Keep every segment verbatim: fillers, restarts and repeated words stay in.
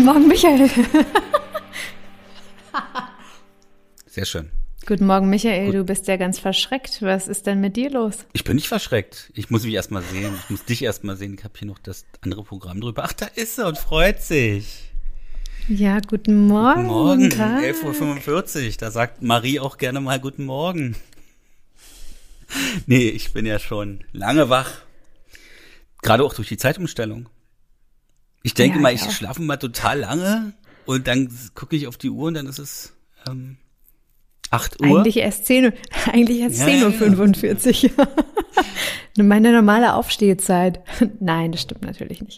Morgen, Michael. Sehr schön. Guten Morgen, Michael. Gut. Du bist ja ganz verschreckt. Was ist denn mit dir los? Ich bin nicht verschreckt. Ich muss mich erst mal sehen. Ich muss dich erst mal sehen. Ich habe hier noch das andere Programm drüber. Ach, da ist er und freut sich. Ja, guten Morgen. Guten Morgen, elf Uhr fünfundvierzig. Da sagt Marie auch gerne mal guten Morgen. Nee, ich bin ja schon lange wach. Gerade auch durch die Zeitumstellung. Ich denke ja, mal, ich auch. schlafe mal total lange und dann gucke ich auf die Uhr und dann ist es ähm, acht Uhr. Eigentlich erst zehn Uhr, eigentlich erst ja, zehn Uhr ja, fünfundvierzig. Ja. Meine normale Aufstehzeit. Nein, das stimmt natürlich nicht.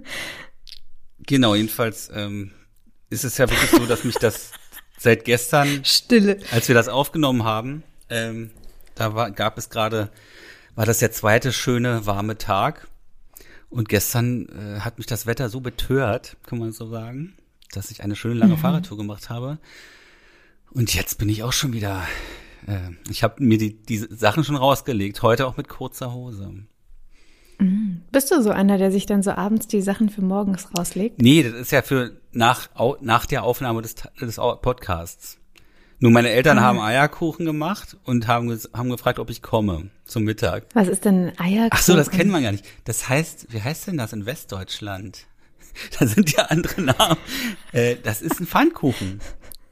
Genau, jedenfalls ähm, ist es ja wirklich so, dass mich das seit gestern, Stille, als wir das aufgenommen haben, ähm, da war, gab es gerade, war das der zweite schöne warme Tag. Und gestern äh, hat mich das Wetter so betört, kann man so sagen, dass ich eine schöne lange mhm. Fahrradtour gemacht habe. Und jetzt bin ich auch schon wieder, äh, ich habe mir die, die Sachen schon rausgelegt, heute auch mit kurzer Hose. Mhm. Bist du so einer, der sich dann so abends die Sachen für morgens rauslegt? Nee, das ist ja für nach, nach der Aufnahme des, des Podcasts. Nur meine Eltern ah. haben Eierkuchen gemacht und haben, haben gefragt, ob ich komme zum Mittag. Was ist denn Eierkuchen? Ach so, das kennt man gar nicht. Das heißt, wie heißt denn das in Westdeutschland? Da sind ja andere Namen. Äh, das ist ein Pfannkuchen.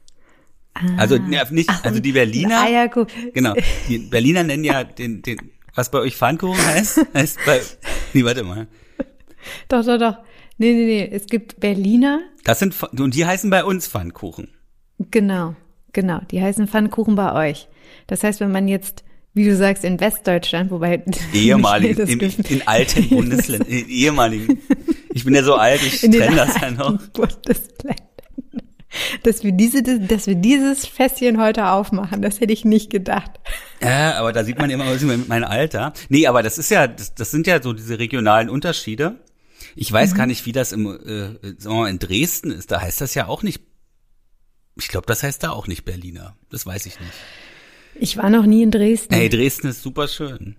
Ah. Also ne, nicht, Ach, also die Berliner. Eierkuchen. Genau. Die Berliner nennen ja den, den, was bei euch Pfannkuchen heißt, heißt bei. Nee, warte mal. Doch, doch, doch. Nee, nee, nee. Es gibt Berliner. Das sind und die heißen bei uns Pfannkuchen. Genau. Genau, die heißen Pfannkuchen bei euch. Das heißt, wenn man jetzt, wie du sagst, in Westdeutschland, wobei ehemaligen, in, in alten Bundesländern, in ehemaligen, ich bin ja so alt, ich trenne das ja noch. Bundesländern. Dass wir diese, dass wir dieses Fässchen heute aufmachen, das hätte ich nicht gedacht. Ja, aber da sieht man immer mein Alter. Nee, aber das ist ja, das, das sind ja so diese regionalen Unterschiede. Ich weiß mhm. gar nicht, wie das im, äh, sagen wir mal, in Dresden ist. Da heißt das ja auch nicht. Ich glaube, das heißt da auch nicht Berliner. Das weiß ich nicht. Ich war noch nie in Dresden. Hey, Dresden ist super schön.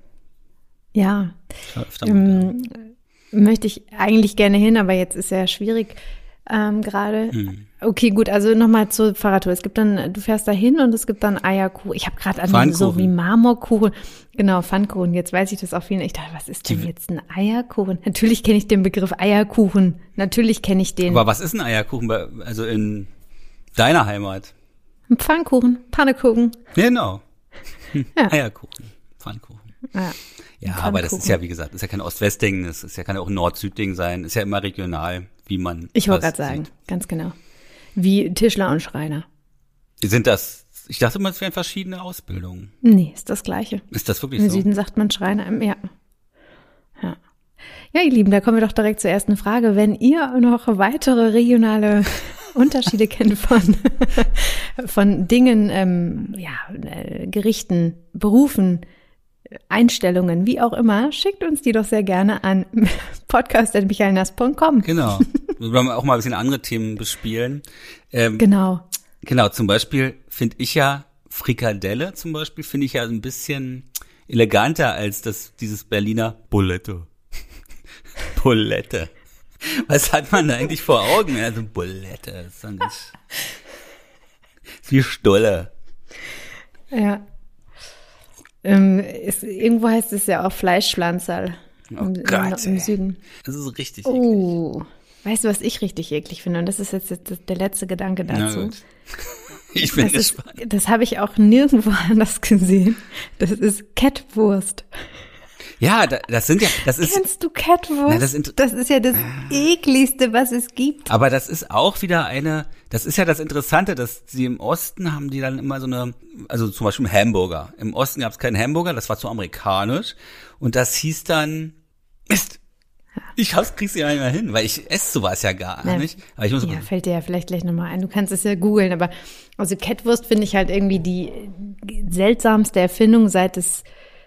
Ja. Ähm, möchte ich eigentlich gerne hin, aber jetzt ist ja schwierig ähm, gerade. Hm. Okay, gut, also nochmal zur Fahrradtour. Es gibt dann, du fährst da hin und es gibt dann Eierkuchen. Ich habe gerade an so wie Marmorkuchen. Genau, Pfannkuchen. Jetzt weiß ich das auch viel. Ich dachte, was ist denn jetzt ein Eierkuchen? Natürlich kenne ich den Begriff Eierkuchen. Natürlich kenne ich den. Aber was ist ein Eierkuchen? Also in deiner Heimat? Ein Pfannkuchen, Pannekuchen. Genau. Ja. Eierkuchen, Pfannkuchen. Ja, ja aber das ist ja, wie gesagt, ist ja kein Ost-West-Ding, das ist ja, kann ja auch ein Nord-Süd-Ding sein, ist ja immer regional, wie man Ich wollte gerade sagen, ganz genau. Wie Tischler und Schreiner. Sind das, ich dachte immer, es wären verschiedene Ausbildungen. Nee, ist das Gleiche. Ist das wirklich Im so? Im Süden sagt man Schreiner, im, ja. Ja. Ja, ihr Lieben, da kommen wir doch direkt zur ersten Frage. Wenn ihr noch weitere regionale Unterschiede kennt von, von Dingen, ähm, ja, äh, Gerichten, Berufen, Einstellungen, wie auch immer, schickt uns die doch sehr gerne an podcast at michaelnass punkt com. Genau. Wir wollen auch mal ein bisschen andere Themen bespielen. Ähm, genau. Genau, zum Beispiel finde ich ja Frikadelle zum Beispiel, finde ich ja ein bisschen eleganter als das dieses Berliner Bulette. Bulette. Was hat man da eigentlich vor Augen? Also Bulette, das ist dann ganz wie Stulle. Ja. Ähm, ist, irgendwo heißt es ja auch Fleischpflanzerl oh im, Gott, im, im Süden. Das ist richtig oh. eklig. Weißt du, was ich richtig eklig finde? Und das ist jetzt der letzte Gedanke dazu. Ich bin das gespannt. Ist, das habe ich auch nirgendwo anders gesehen. Das ist Kettwurst. Ja, das sind ja, das ist. Kennst du Kettwurst? Na, das, int- das ist ja das ekligste, was es gibt. Aber das ist auch wieder eine, das ist ja das Interessante, dass sie im Osten haben die dann immer so eine, also zum Beispiel Hamburger. Im Osten gab es keinen Hamburger, das war zu amerikanisch. Und das hieß dann, Mist, ich hab's, krieg's ja nicht mehr hin, weil ich esse sowas ja gar Na, nicht. Aber ich muss ja, fällt dir ja vielleicht gleich nochmal ein. Du kannst es ja googeln, aber also Kettwurst finde ich halt irgendwie die seltsamste Erfindung, seit es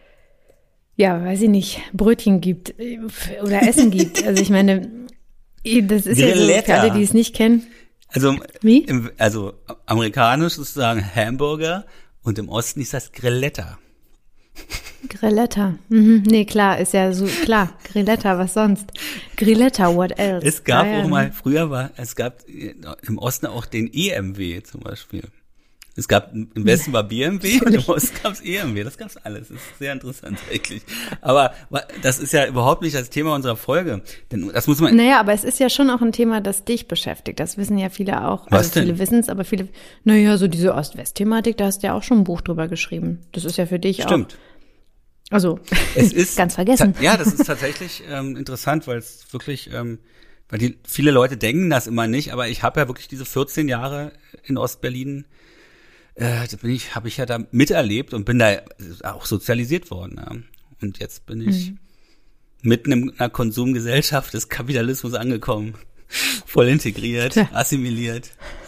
ja, weiß ich nicht, Brötchen gibt oder Essen gibt. Also ich meine, das ist Grilletta. Ja so, für alle, die es nicht kennen. Also, Wie? Im, also amerikanisch sozusagen Hamburger und im Osten ist das Grilletta. Grilletta. Mhm. Nee, klar, ist ja so, klar. Grilletta, was sonst? Grilletta, what else? Es gab ja, ja. auch mal, früher war, es gab im Osten auch den E M W zum Beispiel. Es gab, im Westen war B M W und im Osten gab es E M W. Das gab's alles. Das ist sehr interessant eigentlich. Aber das ist ja überhaupt nicht das Thema unserer Folge. Denn das muss man. Naja, aber es ist ja schon auch ein Thema, das dich beschäftigt. Das wissen ja viele auch. Was also denn? Viele wissen es, aber viele, naja, so diese Ost-West-Thematik, da hast du ja auch schon ein Buch drüber geschrieben. Das ist ja für dich Stimmt. auch. Also, es ist ganz vergessen. Ja, das ist tatsächlich ähm, interessant, weil es wirklich, ähm, weil die viele Leute denken das immer nicht, aber ich habe ja wirklich diese vierzehn Jahre in Ostberlin. Äh, da bin ich, habe ich ja da miterlebt und bin da auch sozialisiert worden. Ja. Und jetzt bin ich mhm. mitten in einer Konsumgesellschaft des Kapitalismus angekommen, voll integriert, Tja. assimiliert.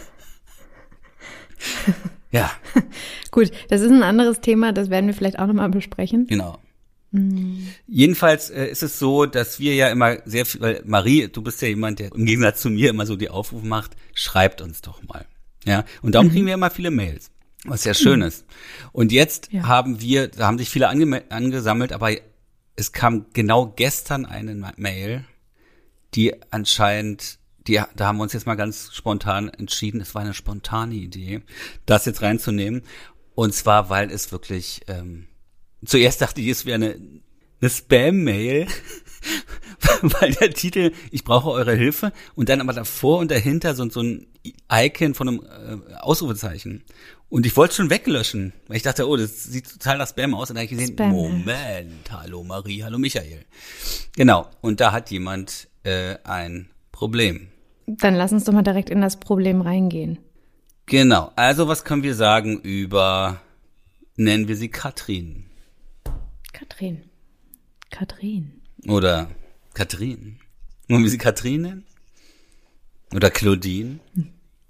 Ja. Gut, das ist ein anderes Thema, das werden wir vielleicht auch nochmal besprechen. Genau. Mhm. Jedenfalls äh, ist es so, dass wir ja immer sehr viel, weil Marie, du bist ja jemand, der im Gegensatz zu mir immer so die Aufrufe macht, schreibt uns doch mal. Ja, und darum mhm. kriegen wir immer viele Mails. Was ja schön ist. Und jetzt ja. haben wir, da haben sich viele ange- angesammelt, aber es kam genau gestern eine Mail, die anscheinend, die, da haben wir uns jetzt mal ganz spontan entschieden, es war eine spontane Idee, das jetzt reinzunehmen. Und zwar, weil es wirklich, ähm, zuerst dachte ich, es wäre eine, eine Spam-Mail, weil der Titel, ich brauche eure Hilfe, und dann aber davor und dahinter so, so ein Icon von einem äh, Ausrufezeichen. Und ich wollte es schon weglöschen, weil ich dachte, oh, das sieht total nach Spam aus. Und dann habe ich gesehen, Spam. Moment, hallo Marie, hallo Michael. Genau, und da hat jemand äh, ein Problem. Dann lass uns doch mal direkt in das Problem reingehen. Genau, also was können wir sagen über, nennen wir sie Katrin. Katrin. Katrin. Oder Katrin. Wollen wir sie Katrin nennen? Oder Claudine? Hm.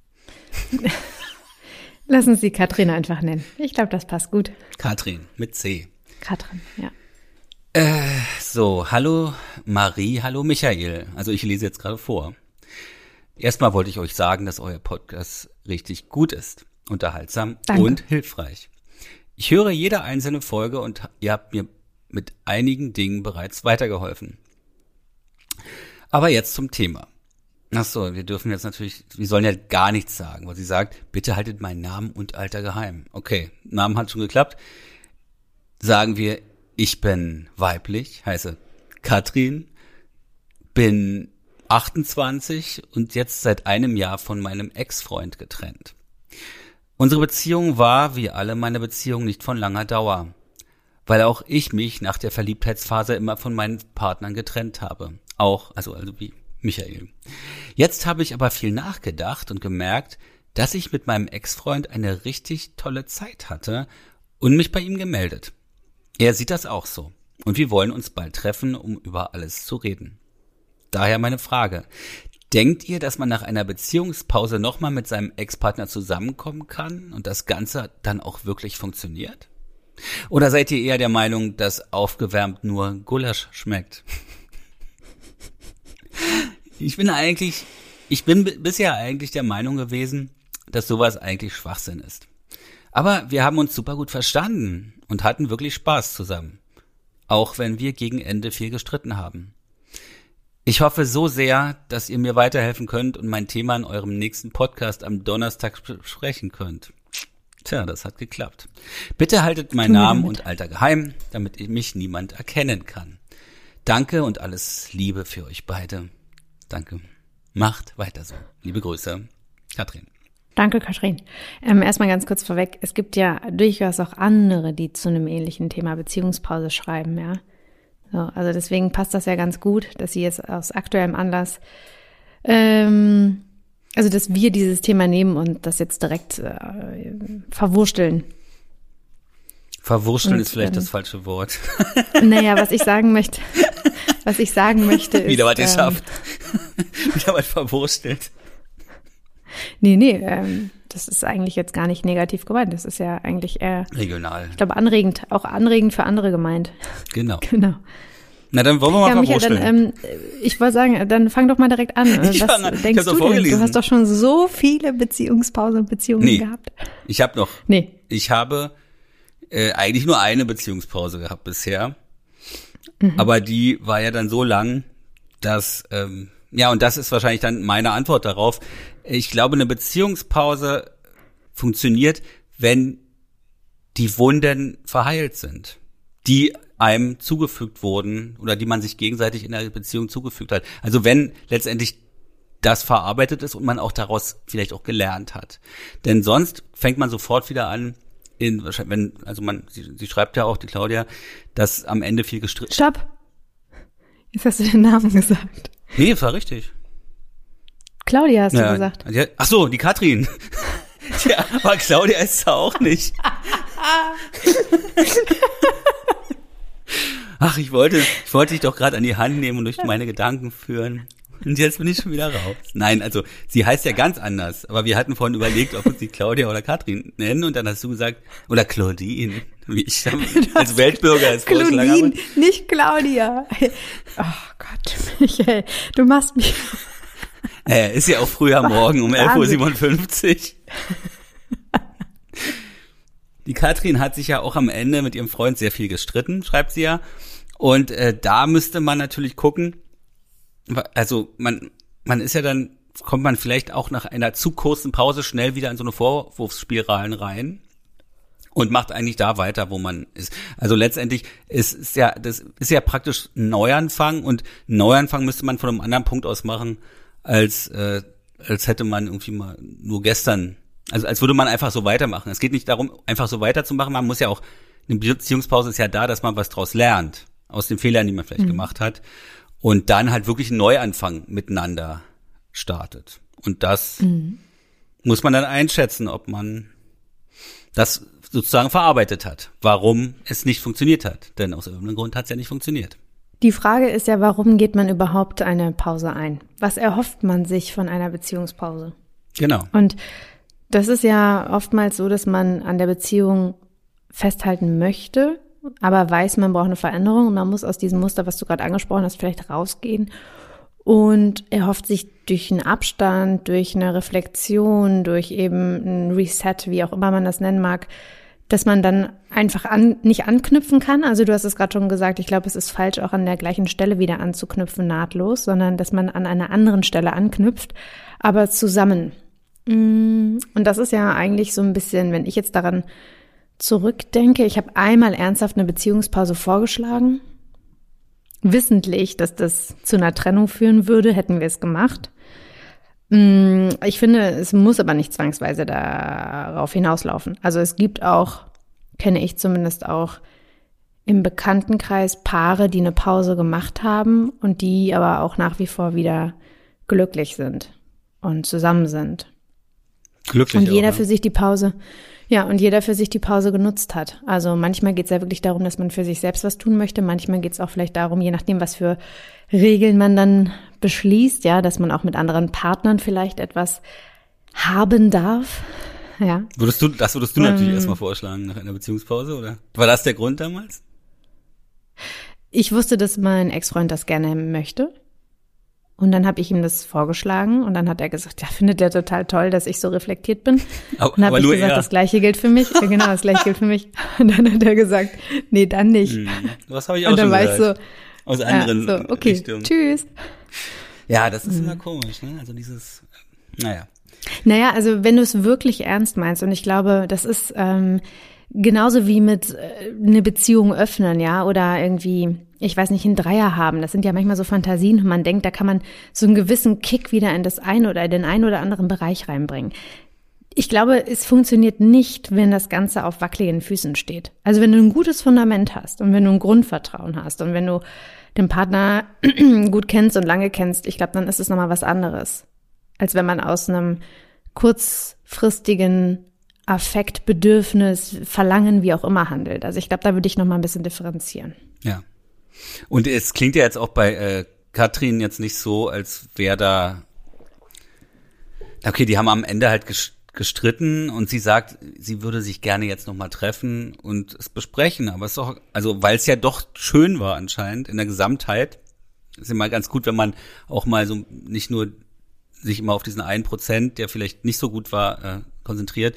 Lass uns sie Katrin einfach nennen. Ich glaube, das passt gut. Katrin mit C. Katrin, ja. Äh, so, hallo Marie, hallo Michael. Also ich lese jetzt gerade vor. Erstmal wollte ich euch sagen, dass euer Podcast richtig gut ist, unterhaltsam Danke. Und hilfreich. Ich höre jede einzelne Folge und ihr habt mir mit einigen Dingen bereits weitergeholfen. Aber jetzt zum Thema. Ach so, wir dürfen jetzt natürlich, wir sollen ja gar nichts sagen, weil sie sagt, bitte haltet meinen Namen und Alter geheim. Okay, Namen hat schon geklappt. Sagen wir, ich bin weiblich, heiße Katrin, bin achtundzwanzig und jetzt seit einem Jahr von meinem Ex-Freund getrennt. Unsere Beziehung war, wie alle meine Beziehungen, nicht von langer Dauer, weil auch ich mich nach der Verliebtheitsphase immer von meinen Partnern getrennt habe. Auch, also, also wie Michael. Jetzt habe ich aber viel nachgedacht und gemerkt, dass ich mit meinem Ex-Freund eine richtig tolle Zeit hatte und mich bei ihm gemeldet. Er sieht das auch so und wir wollen uns bald treffen, um über alles zu reden. Daher meine Frage, denkt ihr, dass man nach einer Beziehungspause nochmal mit seinem Ex-Partner zusammenkommen kann und das Ganze dann auch wirklich funktioniert? Oder seid ihr eher der Meinung, dass aufgewärmt nur Gulasch schmeckt? Ich bin eigentlich, ich bin b- bisher eigentlich der Meinung gewesen, dass sowas eigentlich Schwachsinn ist. Aber wir haben uns super gut verstanden und hatten wirklich Spaß zusammen. Auch wenn wir gegen Ende viel gestritten haben. Ich hoffe so sehr, dass ihr mir weiterhelfen könnt und mein Thema in eurem nächsten Podcast am Donnerstag besprechen könnt. Tja, das hat geklappt. Bitte haltet meinen Namen und Alter geheim, damit mich niemand erkennen kann. Danke und alles Liebe für euch beide. Danke. Macht weiter so. Liebe Grüße, Katrin. Danke, Katrin. Ähm, erstmal ganz kurz vorweg. Es gibt ja durchaus auch andere, die zu einem ähnlichen Thema Beziehungspause schreiben, ja. So, also deswegen passt das ja ganz gut, dass sie jetzt aus aktuellem Anlass, ähm, also dass wir dieses Thema nehmen und das jetzt direkt äh, verwursteln. Verwursteln und, ist vielleicht ähm, das falsche Wort. Naja, was ich sagen möchte, was ich sagen möchte ist... Wieder was ähm, geschafft. Wieder was verwurstelt. Nee, nee, ähm, das ist eigentlich jetzt gar nicht negativ gemeint. Das ist ja eigentlich eher... Regional. Ich glaube, anregend, auch anregend für andere gemeint. Genau. Genau. Na, dann wollen wir mal ja, Michael, verwursteln. dann, ähm, ich wollte sagen, dann fang doch mal direkt an. Ich Was fang, denkst ich du denn? vorgelesen. Du hast doch schon so viele Beziehungspausen und Beziehungen nee, gehabt. Ich habe noch. Nee. Ich habe äh, eigentlich nur eine Beziehungspause gehabt bisher. Mhm. Aber die war ja dann so lang, dass, ähm, ja, und das ist wahrscheinlich dann meine Antwort darauf. Ich glaube, eine Beziehungspause funktioniert, wenn die Wunden verheilt sind, die einem zugefügt wurden oder die man sich gegenseitig in der Beziehung zugefügt hat. Also wenn letztendlich das verarbeitet ist und man auch daraus vielleicht auch gelernt hat. Denn sonst fängt man sofort wieder an, in, wenn, also man, sie, sie schreibt ja auch, die Claudia, dass am Ende viel gestritten. Stopp! Jetzt hast du den Namen gesagt. Nee, das war richtig. Claudia hast ja, du gesagt. Die, ach so, die Katrin. Ja, aber Claudia ist es auch nicht. Ach, ich wollte, ich wollte dich doch gerade an die Hand nehmen und durch meine Gedanken führen. Und jetzt bin ich schon wieder raus. Nein, also sie heißt ja ganz anders. Aber wir hatten vorhin überlegt, ob wir sie Claudia oder Katrin nennen. Und dann hast du gesagt, oder Claudine, wie ich als Weltbürger als Vorschlag habe. Nicht Claudia. Oh Gott, Michael, du machst mich... Naja, ist ja auch früh am Morgen um elf Uhr siebenundfünfzig. Die Katrin hat sich ja auch am Ende mit ihrem Freund sehr viel gestritten, schreibt sie ja. Und äh, da müsste man natürlich gucken, also man man ist ja dann, kommt man vielleicht auch nach einer zu kurzen Pause schnell wieder in so eine Vorwurfsspiralen rein und macht eigentlich da weiter, wo man ist. Also letztendlich ist es ja, das ist ja praktisch ein Neuanfang und einen Neuanfang müsste man von einem anderen Punkt aus machen, als äh, als hätte man irgendwie mal nur gestern, also als würde man einfach so weitermachen. Es geht nicht darum, einfach so weiterzumachen, man muss ja auch, eine Beziehungspause ist ja da, dass man was draus lernt, aus den Fehlern, die man vielleicht mhm. gemacht hat. Und dann halt wirklich einen Neuanfang miteinander startet. Und das mhm. muss man dann einschätzen, ob man das sozusagen verarbeitet hat, warum es nicht funktioniert hat. Denn aus irgendeinem Grund hat es ja nicht funktioniert. Die Frage ist ja, warum geht man überhaupt eine Pause ein? Was erhofft man sich von einer Beziehungspause? Genau. Und das ist ja oftmals so, dass man an der Beziehung festhalten möchte, aber weiß, man braucht eine Veränderung und man muss aus diesem Muster, was du gerade angesprochen hast, vielleicht rausgehen und erhofft sich durch einen Abstand, durch eine Reflexion, durch eben ein Reset, wie auch immer man das nennen mag, dass man dann einfach an, nicht anknüpfen kann. Also du hast es gerade schon gesagt, ich glaube, es ist falsch, auch an der gleichen Stelle wieder anzuknüpfen, nahtlos, sondern dass man an einer anderen Stelle anknüpft, aber zusammen. Und das ist ja eigentlich so ein bisschen, wenn ich jetzt daran zurückdenke, ich habe einmal ernsthaft eine Beziehungspause vorgeschlagen, wissentlich, dass das zu einer Trennung führen würde, hätten wir es gemacht. Ich finde, es muss aber nicht zwangsweise darauf hinauslaufen. Also es gibt auch, kenne ich zumindest auch, im Bekanntenkreis Paare, die eine Pause gemacht haben und die aber auch nach wie vor wieder glücklich sind und zusammen sind. Glücklich und jeder auch, ja. für sich die Pause, ja, und jeder für sich die Pause genutzt hat. Also manchmal geht es ja wirklich darum, dass man für sich selbst was tun möchte. Manchmal geht es auch vielleicht darum, je nachdem, was für Regeln man dann beschließt, ja, dass man auch mit anderen Partnern vielleicht etwas haben darf. Ja. Würdest du, das würdest du ähm, natürlich erstmal vorschlagen nach einer Beziehungspause, oder? War das der Grund damals? Ich wusste, dass mein Ex-Freund das gerne möchte. Und dann habe ich ihm das vorgeschlagen und dann hat er gesagt, ja, findet er total toll, dass ich so reflektiert bin. Aber, und dann habe ich gesagt, er. das Gleiche gilt für mich. Ja, genau, das Gleiche gilt für mich. Und dann hat er gesagt, nee, dann nicht. Hm, was habe ich auch und dann schon war gehört. Ich so, aus anderen ja, so, okay, Richtungen. Tschüss. Ja, das ist mhm. immer komisch, ne? Also dieses, naja. Naja, also wenn du es wirklich ernst meinst und ich glaube, das ist ähm, genauso wie mit äh, eine Beziehung öffnen, ja, oder irgendwie, ich weiß nicht, einen Dreier haben. Das sind ja manchmal so Fantasien und man denkt, da kann man so einen gewissen Kick wieder in das eine oder den einen oder anderen Bereich reinbringen. Ich glaube, es funktioniert nicht, wenn das Ganze auf wackeligen Füßen steht. Also wenn du ein gutes Fundament hast und wenn du ein Grundvertrauen hast und wenn du den Partner gut kennst und lange kennst, ich glaube, dann ist es nochmal was anderes, als wenn man aus einem kurzfristigen Affekt, Bedürfnis, Verlangen, wie auch immer handelt. Also ich glaube, da würde ich nochmal ein bisschen differenzieren. Ja. Und es klingt ja jetzt auch bei äh, Katrin jetzt nicht so, als wäre da, okay, die haben am Ende halt gestritten und sie sagt, sie würde sich gerne jetzt nochmal treffen und es besprechen, aber es ist doch, also weil es ja doch schön war anscheinend in der Gesamtheit, ist immer ganz gut, wenn man auch mal so nicht nur sich immer auf diesen einen Prozent, der vielleicht nicht so gut war, äh, konzentriert,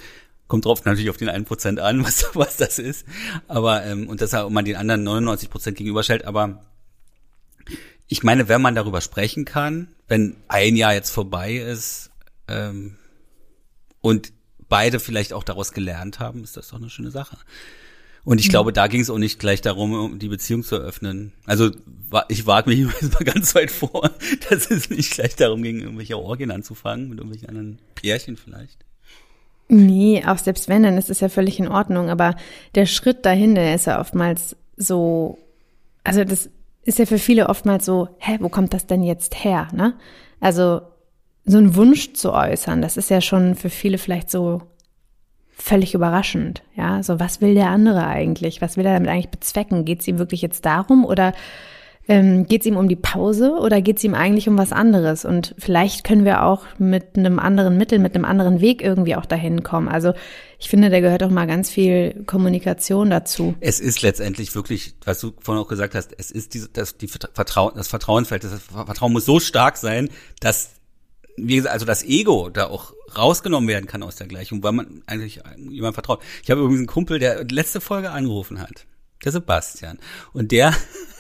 Kommt drauf natürlich auf den einen Prozent an, was, was das ist. Aber, ähm, und deshalb man den anderen neunundneunzig Prozent gegenüberstellt. Aber ich meine, wenn man darüber sprechen kann, wenn ein Jahr jetzt vorbei ist, ähm, und beide vielleicht auch daraus gelernt haben, ist das doch eine schöne Sache. Und ich mhm. glaube, da ging es auch nicht gleich darum, um die Beziehung zu eröffnen. Also ich wage mich jetzt mal ganz weit vor, dass es nicht gleich darum ging, irgendwelche Orgien anzufangen, mit irgendwelchen anderen Pärchen vielleicht. Nee, auch selbst wenn, dann ist es ja völlig in Ordnung. Aber der Schritt dahin, der ist ja oftmals so, also das ist ja für viele oftmals so, hä, wo kommt das denn jetzt her, ne? Also so einen Wunsch zu äußern, das ist ja schon für viele vielleicht so völlig überraschend, ja? So, was will der andere eigentlich? Was will er damit eigentlich bezwecken? Geht es ihm wirklich jetzt darum oder Ähm, geht es ihm um die Pause oder geht es ihm eigentlich um was anderes? Und vielleicht können wir auch mit einem anderen Mittel, mit einem anderen Weg irgendwie auch dahin kommen. Also ich finde, da gehört auch mal ganz viel Kommunikation dazu. Es ist letztendlich wirklich, was du vorhin auch gesagt hast, es ist diese, das, die Vertrauen, das Vertrauensfeld, das Vertrauen muss so stark sein, dass, wie gesagt, also das Ego da auch rausgenommen werden kann aus der Gleichung, weil man eigentlich jemandem vertraut. Ich habe übrigens einen Kumpel, der letzte Folge angerufen hat, der Sebastian, und der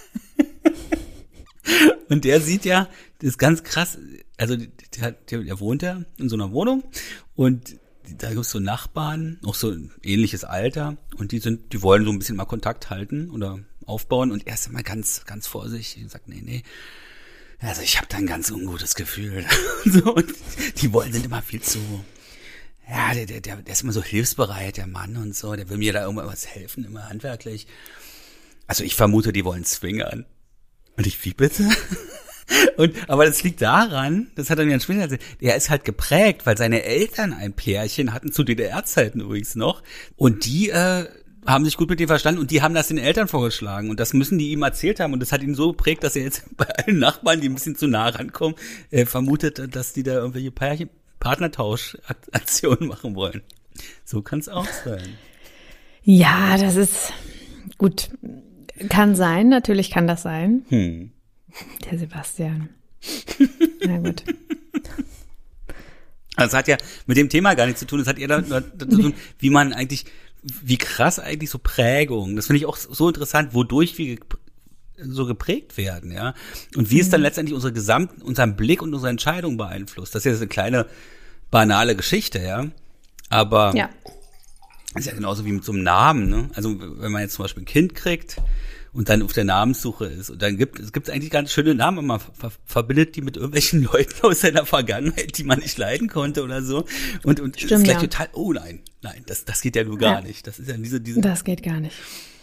Und der sieht ja, das ist ganz krass, also der, der, der wohnt ja in so einer Wohnung und da gibt es so Nachbarn, auch so ein ähnliches Alter und die sind, die wollen so ein bisschen mal Kontakt halten oder aufbauen und er ist immer ganz, ganz vorsichtig und sagt, nee, nee, also ich habe da ein ganz ungutes Gefühl. so, und die wollen, sind immer viel zu, ja, der, der, der ist immer so hilfsbereit, der Mann und so, der will mir da irgendwas helfen, immer handwerklich. Also ich vermute, die wollen zwingern. Und ich, wie bitte? Und, aber das liegt daran, das hat er mir dann später erzählt, er ist halt geprägt, weil seine Eltern ein Pärchen hatten, zu D D R-Zeiten übrigens noch, und die äh, haben sich gut mit ihm verstanden und die haben das den Eltern vorgeschlagen und das müssen die ihm erzählt haben und das hat ihn so geprägt, dass er jetzt bei allen Nachbarn, die ein bisschen zu nah rankommen, äh, vermutet, dass die da irgendwelche Pärchen, Partnertauschaktionen machen wollen. So kann es auch sein. Ja, das ist gut. Kann sein, natürlich kann das sein. Hm. Der Sebastian. Na gut. Das hat ja mit dem Thema gar nichts zu tun. Das hat eher damit zu tun, wie man eigentlich, wie krass eigentlich so Prägung, das finde ich auch so interessant, wodurch wir so geprägt werden, ja. Und wie mhm. es dann letztendlich unsere gesamten, unseren Blick und unsere Entscheidung beeinflusst. Das ist jetzt eine kleine, banale Geschichte, ja. Aber ja. ist ja genauso wie mit so einem Namen, ne? Also wenn man jetzt zum Beispiel ein Kind kriegt und dann auf der Namenssuche ist und dann gibt es gibt eigentlich ganz schöne Namen, man ver- verbindet die mit irgendwelchen Leuten aus seiner Vergangenheit, die man nicht leiden konnte oder so und und Stimmt, ist gleich ja. total, oh nein, nein, das das geht ja nur gar ja. nicht. Das ist ja diese diese Das geht gar nicht.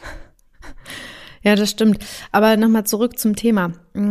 Ja, das stimmt. Aber nochmal zurück zum Thema.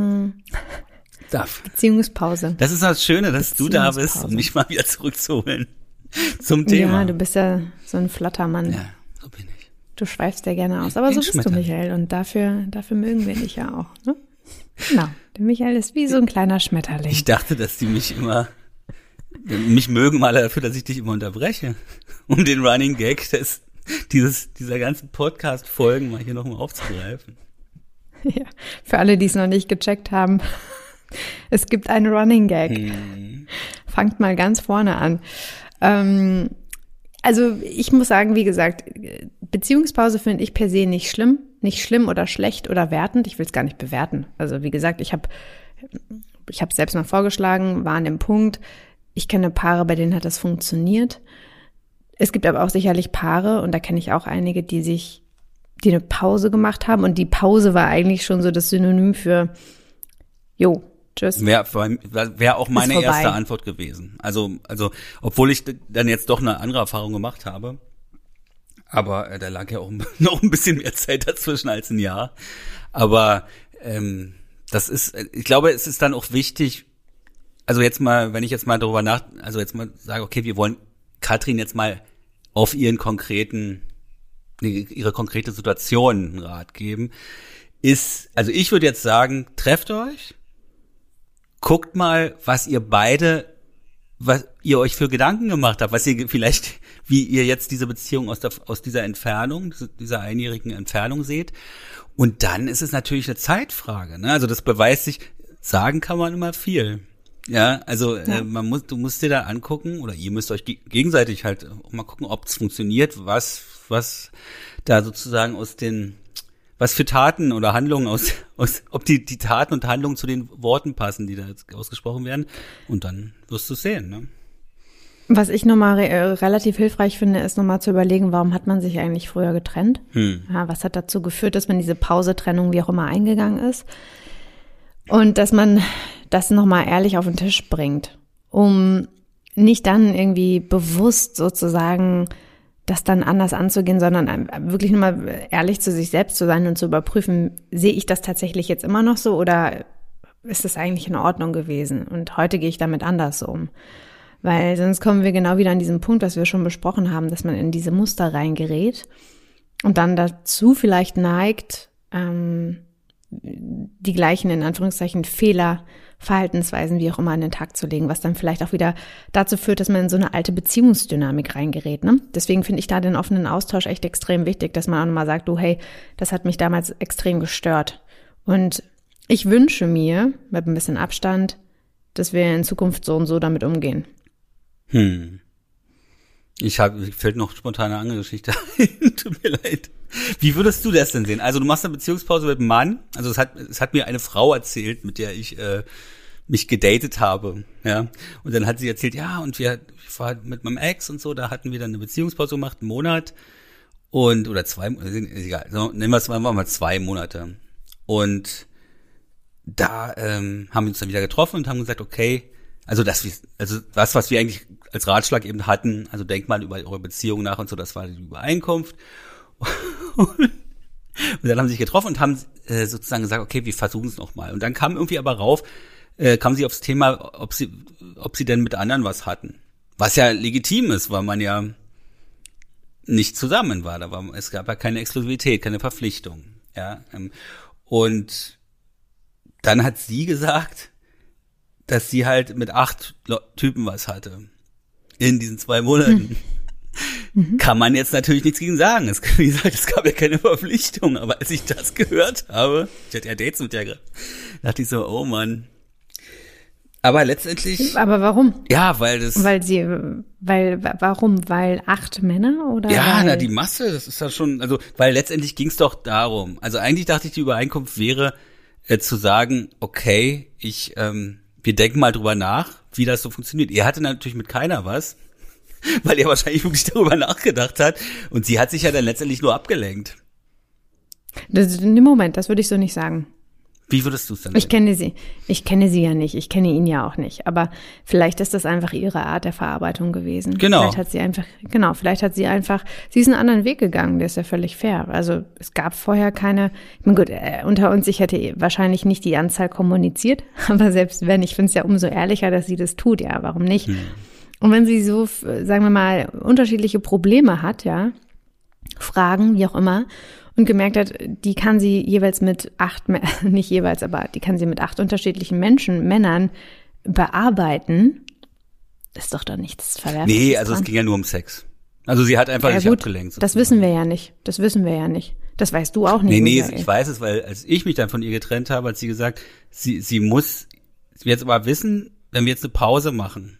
Darf. Beziehungspause. Das ist das Schöne, dass du da bist, um mich mal wieder zurückzuholen zum Thema. Ja, du bist ja so ein Flattermann. Ja, so bin ich. Du schweifst ja gerne aus. Aber so bist du, Michael. Und dafür, dafür mögen wir dich ja auch. Ne? Genau. Der Michael ist wie so ein kleiner Schmetterling. Ich dachte, dass die mich immer, mich mögen mal dafür, dass ich dich immer unterbreche. Um den Running Gag des, dieses, dieser ganzen Podcast-Folgen mal hier nochmal aufzugreifen. Ja, für alle, die es noch nicht gecheckt haben. Es gibt einen Running Gag. Hm. Fangt mal ganz vorne an. Ähm, also ich muss sagen, wie gesagt, Beziehungspause finde ich per se nicht schlimm. Nicht schlimm oder schlecht oder wertend. Ich will es gar nicht bewerten. Also wie gesagt, ich habe ich habe selbst mal vorgeschlagen, war an dem Punkt. Ich kenne Paare, bei denen hat das funktioniert. Es gibt aber auch sicherlich Paare, und da kenne ich auch einige, die sich, die eine Pause gemacht haben. Und die Pause war eigentlich schon so das Synonym für, jo, tschüss. Wäre wär auch meine erste Antwort gewesen. Also, also, obwohl ich dann jetzt doch eine andere Erfahrung gemacht habe. Aber äh, da lag ja auch noch ein bisschen mehr Zeit dazwischen als ein Jahr. Aber ähm, das ist, ich glaube, es ist dann auch wichtig, also jetzt mal, wenn ich jetzt mal darüber nach, also jetzt mal sage, okay, wir wollen Katrin jetzt mal auf ihren konkreten, ihre konkrete Situation einen Rat geben, ist, also ich würde jetzt sagen, trefft euch, guckt mal, was ihr beide, was ihr euch für Gedanken gemacht habt, was ihr vielleicht, wie ihr jetzt diese Beziehung aus der, aus dieser Entfernung, dieser einjährigen Entfernung seht. Und dann ist es natürlich eine Zeitfrage, ne? Also das beweist sich, sagen kann man immer viel. Ja, also Ja. Äh, man muss, du musst dir da angucken oder ihr müsst euch ge- gegenseitig halt auch mal gucken, ob es funktioniert, was, was da sozusagen aus den, was für Taten oder Handlungen aus, aus, ob die die Taten und Handlungen zu den Worten passen, die da jetzt ausgesprochen werden. Und dann wirst du sehen, ne? Was ich nochmal re- äh, relativ hilfreich finde, ist nochmal zu überlegen, warum hat man sich eigentlich früher getrennt? Hm. Ja, was hat dazu geführt, dass man diese Pause-Trennung wie auch immer eingegangen ist? Und dass man das nochmal ehrlich auf den Tisch bringt, um nicht dann irgendwie bewusst sozusagen das dann anders anzugehen, sondern wirklich nochmal ehrlich zu sich selbst zu sein und zu überprüfen, sehe ich das tatsächlich jetzt immer noch so oder ist das eigentlich in Ordnung gewesen? Und heute gehe ich damit anders um. Weil sonst kommen wir genau wieder an diesen Punkt, was wir schon besprochen haben, dass man in diese Muster reingerät und dann dazu vielleicht neigt, ähm, die gleichen, in Anführungszeichen, Fehler, Verhaltensweisen, wie auch immer, an den Tag zu legen, was dann vielleicht auch wieder dazu führt, dass man in so eine alte Beziehungsdynamik reingerät. Ne? Deswegen finde ich da den offenen Austausch echt extrem wichtig, dass man auch mal sagt, du, hey, das hat mich damals extrem gestört. Und ich wünsche mir, mit ein bisschen Abstand, dass wir in Zukunft so und so damit umgehen. Hm. Ich habe, fällt noch spontan eine andere Geschichte ein. Tut mir leid. Wie würdest du das denn sehen? Also du machst eine Beziehungspause mit einem Mann. Also es hat, es hat mir eine Frau erzählt, mit der ich äh, mich gedatet habe. Ja. Und dann hat sie erzählt, ja, und wir, ich war mit meinem Ex und so, da hatten wir dann eine Beziehungspause gemacht, einen Monat und oder zwei, ist egal. So, nehmen wir es mal, mal zwei Monate. Und da ähm, haben wir uns dann wieder getroffen und haben gesagt, okay, also das, also das, was wir eigentlich als Ratschlag eben hatten, also denkt mal über eure Beziehung nach und so, das war die Übereinkunft. Und dann haben sie sich getroffen und haben äh, sozusagen gesagt, okay, wir versuchen es nochmal. Und dann kam irgendwie aber rauf, äh, kam sie aufs Thema, ob sie, ob sie denn mit anderen was hatten. Was ja legitim ist, weil man ja nicht zusammen war. Da war, es gab ja keine Exklusivität, keine Verpflichtung. Ja. Ähm, und dann hat sie gesagt, dass sie halt mit acht Typen was hatte. In diesen zwei Monaten. Mhm. Kann man jetzt natürlich nichts gegen sagen. Es, wie gesagt, es gab ja keine Verpflichtung. Aber als ich das gehört habe, ich hatte ja Dates mit der, dachte ich so, oh Mann. Aber letztendlich. Aber warum? Ja, weil das. Weil sie, weil, warum? Weil acht Männer oder? Ja, weil, na, die Masse, das ist ja schon, also, weil letztendlich ging es doch darum. Also eigentlich dachte ich, die Übereinkunft wäre, äh, zu sagen, okay, ich, ähm, wir denken mal drüber nach, wie das so funktioniert. Er hatte natürlich mit keiner was, weil er wahrscheinlich wirklich darüber nachgedacht hat. Und sie hat sich ja dann letztendlich nur abgelenkt. Das, im Moment, das würde ich so nicht sagen. Wie würdest du es denn Ich kenne sie. Ich kenne sie ja nicht. Ich kenne ihn ja auch nicht. Aber vielleicht ist das einfach ihre Art der Verarbeitung gewesen. Genau. Vielleicht hat sie einfach, genau, vielleicht hat sie einfach, sie ist einen anderen Weg gegangen. Der ist ja völlig fair. Also es gab vorher keine, ich meine gut, äh, unter uns, ich hätte wahrscheinlich nicht die Anzahl kommuniziert. Aber selbst wenn, ich finde es ja umso ehrlicher, dass sie das tut. Ja, warum nicht? Hm. Und wenn sie so, sagen wir mal, unterschiedliche Probleme hat, ja, Fragen, wie auch immer, und gemerkt hat, die kann sie jeweils mit acht, nicht jeweils, aber die kann sie mit acht unterschiedlichen Menschen, Männern bearbeiten, ist doch dann nichts Verwerfliches Nee, also dran. es ging ja nur um Sex. Also sie hat einfach ja, sich gut, abgelenkt. Sozusagen. Das wissen wir ja nicht. Das wissen wir ja nicht. Das weißt du auch nicht. Nee, nee, Michael. ich weiß es, weil als ich mich dann von ihr getrennt habe, hat sie gesagt, sie, sie muss jetzt aber wissen, wenn wir jetzt eine Pause machen,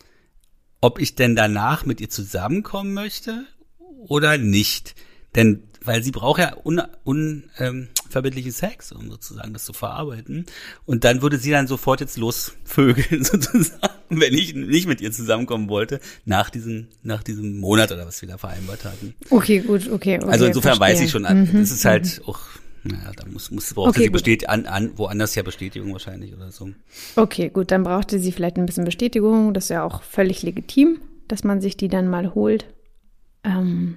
ob ich denn danach mit ihr zusammenkommen möchte oder nicht. Denn, weil sie braucht ja unverbindlichen un, ähm, Sex, um sozusagen das zu verarbeiten. Und dann würde sie dann sofort jetzt losvögeln, sozusagen, wenn ich nicht mit ihr zusammenkommen wollte, nach diesem, nach diesem Monat oder was wir da vereinbart hatten. Okay, gut, okay. okay also insofern verstehe. weiß ich schon, mhm, das ist halt mhm. auch, naja, da muss, muss brauchte okay, sie bestätigen, an, an, woanders ja Bestätigung wahrscheinlich oder so. Okay, gut, dann brauchte sie vielleicht ein bisschen Bestätigung. Das ist ja auch völlig legitim, dass man sich die dann mal holt. Ähm,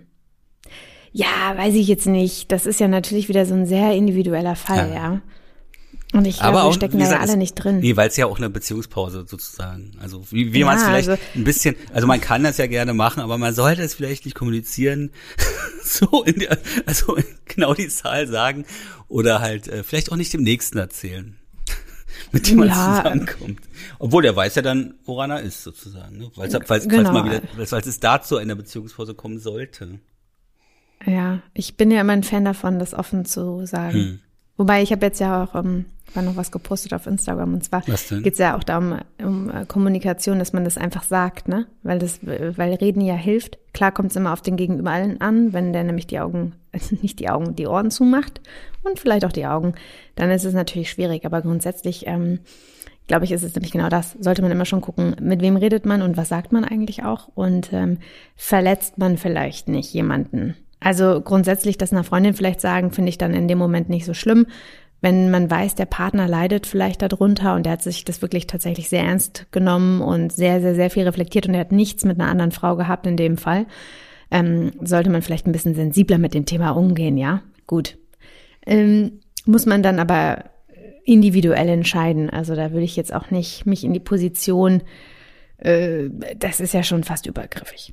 ja, weiß ich jetzt nicht. Das ist ja natürlich wieder so ein sehr individueller Fall, ja. ja. Und ich glaube, wir stecken da ja alle nicht drin. Nee, weil es ja auch eine Beziehungspause sozusagen. Also wie, wie ja, man es vielleicht also, ein bisschen, also man kann das ja gerne machen, aber man sollte es vielleicht nicht kommunizieren, so in der, also genau die Zahl sagen oder halt äh, vielleicht auch nicht dem Nächsten erzählen, mit dem man ja. zusammenkommt. Obwohl der weiß ja dann, woran er ist sozusagen, ne? Falls, falls, genau. falls mal wieder, falls es dazu in der Beziehungspause kommen sollte. Ja, ich bin ja immer ein Fan davon, das offen zu sagen. Hm. Wobei ich habe jetzt ja auch ähm, war noch was gepostet auf Instagram, und zwar geht es ja auch darum, um Kommunikation, dass man das einfach sagt, ne? Weil das, weil Reden ja hilft. Klar kommt es immer auf den Gegenüber an, wenn der nämlich die Augen, nicht die Augen, die Ohren zumacht und vielleicht auch die Augen, dann ist es natürlich schwierig. Aber grundsätzlich, ähm, glaube ich, ist es nämlich genau das. Sollte man immer schon gucken, mit wem redet man und was sagt man eigentlich auch, und ähm, verletzt man vielleicht nicht jemanden. Also grundsätzlich das einer Freundin vielleicht sagen, finde ich dann in dem Moment nicht so schlimm. Wenn man weiß, der Partner leidet vielleicht darunter und der hat sich das wirklich tatsächlich sehr ernst genommen und sehr, sehr, sehr viel reflektiert und er hat nichts mit einer anderen Frau gehabt in dem Fall, ähm, sollte man vielleicht ein bisschen sensibler mit dem Thema umgehen, ja? Gut. Ähm, muss man dann aber individuell entscheiden. Also da würde ich jetzt auch nicht mich in die Position, äh, das ist ja schon fast übergriffig.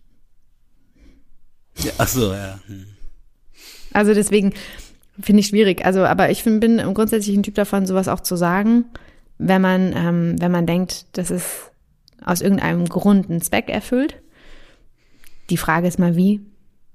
Ja, ach so, ja. Hm. Also deswegen finde ich schwierig. Also, aber ich find, bin grundsätzlich ein Typ davon, sowas auch zu sagen, wenn man, ähm, wenn man denkt, dass es aus irgendeinem Grund einen Zweck erfüllt. Die Frage ist mal, wie?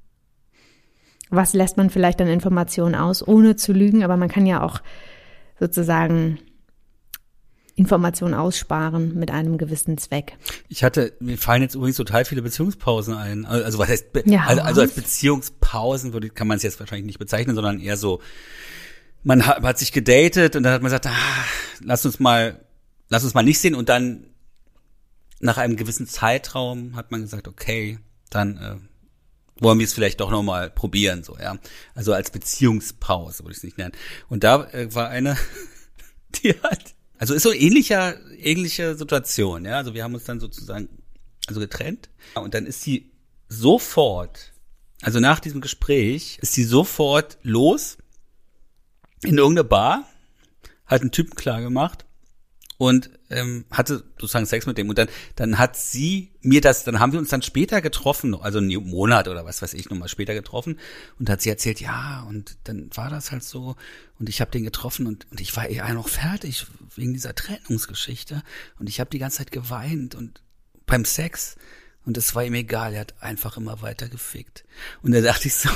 Was lässt man vielleicht an Informationen aus, ohne zu lügen? Aber man kann ja auch sozusagen Informationen aussparen mit einem gewissen Zweck. Ich hatte, mir fallen jetzt übrigens total viele Beziehungspausen ein. Also was heißt, Be- ja, also, also als Beziehungspausen würde, kann man es jetzt wahrscheinlich nicht bezeichnen, sondern eher so, man hat, man hat sich gedatet und dann hat man gesagt, ah, lass uns mal, lass uns mal nicht sehen, und dann nach einem gewissen Zeitraum hat man gesagt, okay, dann äh, wollen wir es vielleicht doch nochmal probieren, so, ja. Also als Beziehungspause würde ich es nicht nennen. Und da äh, war eine, die hat, also ist so eine ähnlicher, ähnliche Situation, ja. Also wir haben uns dann sozusagen, also getrennt. Und dann ist sie sofort, also nach diesem Gespräch, ist sie sofort los in irgendeine Bar, hat einen Typen klar gemacht und ähm, hatte sozusagen Sex mit dem. Und dann dann hat sie mir das, dann haben wir uns dann später getroffen, also einen Monat oder was weiß ich, nochmal später getroffen, und hat sie erzählt, ja, und dann war das halt so, und ich habe den getroffen und und ich war eher noch fertig wegen dieser Trennungsgeschichte, und ich habe die ganze Zeit geweint und beim Sex, und es war ihm egal, er hat einfach immer weiter gefickt. Und da dachte ich so,